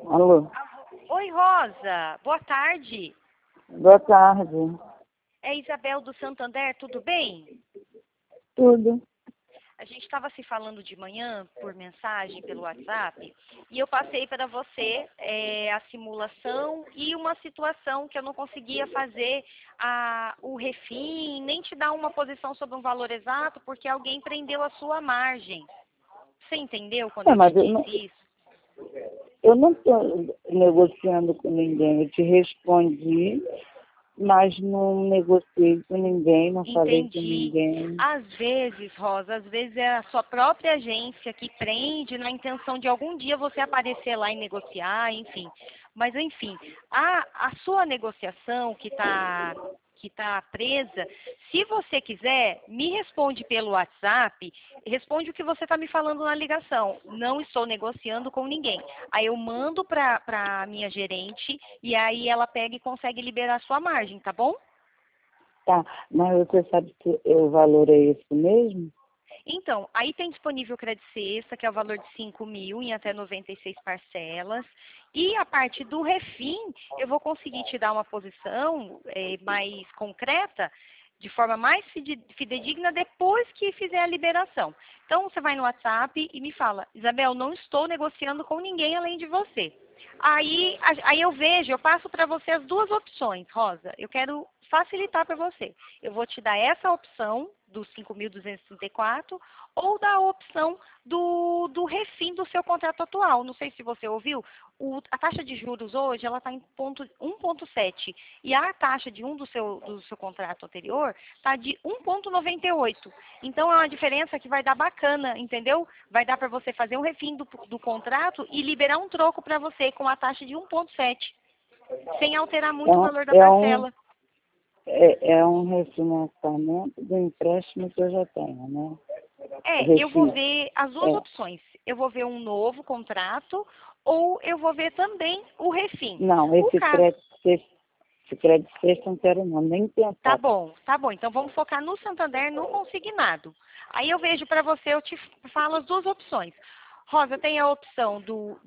Alô? Oi, Rosa. Boa tarde. Boa tarde. É Isabel do Santander, tudo bem? Tudo. A gente estava se falando de manhã por mensagem pelo WhatsApp e eu passei para você a simulação e uma situação que eu não conseguia fazer o refim, nem te dar uma posição sobre um valor exato porque alguém prendeu a sua margem. Você entendeu quando eu Mas te disse isso? eu não estou negociando com ninguém. Eu te respondi, mas não negociei com ninguém, não falei com Entendi. ninguém. Às vezes, Rosa, às vezes é a sua própria agência que prende na intenção de algum dia você aparecer lá e negociar, enfim. Mas, enfim, a sua negociação que tá presa, se você quiser, me responde pelo WhatsApp, responde o que você está me falando na ligação. Não estou negociando com ninguém. Aí eu mando para a minha gerente e aí ela pega e consegue liberar a sua margem, tá bom? Tá, mas você sabe que o valor é esse mesmo? Então, aí tem disponível o crédito sexta, que é o valor de 5.000 em até 96 parcelas. E a parte do refim, eu vou conseguir te dar uma posição mais concreta, de forma mais fidedigna, depois que fizer a liberação. Então, você vai no WhatsApp e me fala, Isabel, não estou negociando com ninguém além de você. Aí eu vejo, eu passo para você as duas opções, Rosa. Eu quero facilitar para você. Eu vou te dar essa opção dos 5.234 ou da opção do refim do seu contrato atual. Não sei se você ouviu, a taxa de juros hoje ela está em 1,7 e a taxa de do seu contrato anterior está de 1,98. Então é uma diferença que vai dar bacana, entendeu? Vai dar para você fazer um refim do contrato e liberar um troco para você com a taxa de 1,7, sem alterar muito o valor da parcela. É um refinanciamento do empréstimo que eu já tenho, né? Eu vou ver as duas opções. Eu vou ver um novo contrato ou eu vou ver também o refim. Não, esse crédito sexta eu não quero não, nem pensar. Tá bom. Então vamos focar no Santander, no consignado. Aí eu vejo para você, eu te falo as duas opções. Rosa, tem a opção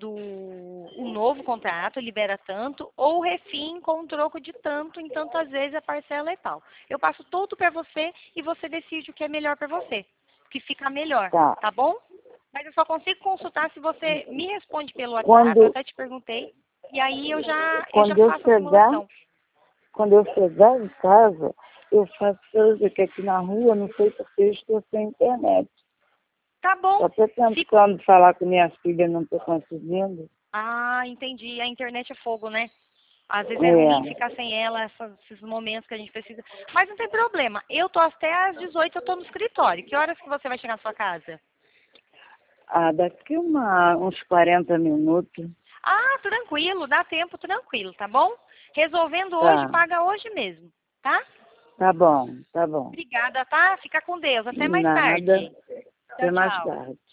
o novo contrato, libera tanto, ou o refim com troco de tanto em tantas vezes a parcela e tal. Eu passo tudo para você e você decide o que é melhor para você, o que fica melhor, tá bom? Mas eu só consigo consultar se você me responde pelo WhatsApp, eu até te perguntei, e aí eu já faço a simulação. Quando eu chegar em casa, eu faço que aqui na rua, não sei porque eu estou sem internet. Tá bom. Estou tentando falar com minha filha, não estou conseguindo. Ah, entendi. A internet é fogo, né? Às vezes é ruim ficar sem ela, esses momentos que a gente precisa. Mas não tem problema. Eu tô até às 18, eu tô no escritório. Que horas que você vai chegar na sua casa? Daqui uns 40 minutos. Ah, tranquilo, dá tempo, tranquilo, tá bom? Resolvendo hoje, paga hoje mesmo, tá? Tá bom, tá bom. Obrigada, tá? Fica com Deus. Até mais Nada. tarde. Até mais Tchau. tarde.